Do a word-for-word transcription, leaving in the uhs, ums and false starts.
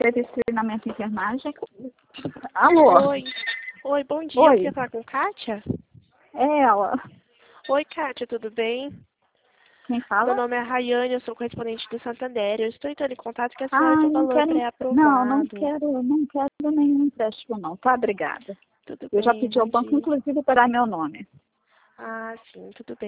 teve esse treinamento de enfermagem. Alô? Oi. Oi, bom dia. Oi. Eu queria falar com Kátia? É ela. Oi, Kátia, tudo bem? Quem Meu fala? nome é Rayane, eu sou correspondente do Santander. Eu estou entrando em contato que a senhora Ah, tem um não valor quero. pré-aprovado. Não, não quero, não quero nenhum empréstimo, não. Tá, obrigada. Tudo Eu já bem, pedi ao bom banco, dia. inclusive, para meu nome. Ah, sim, tudo bem.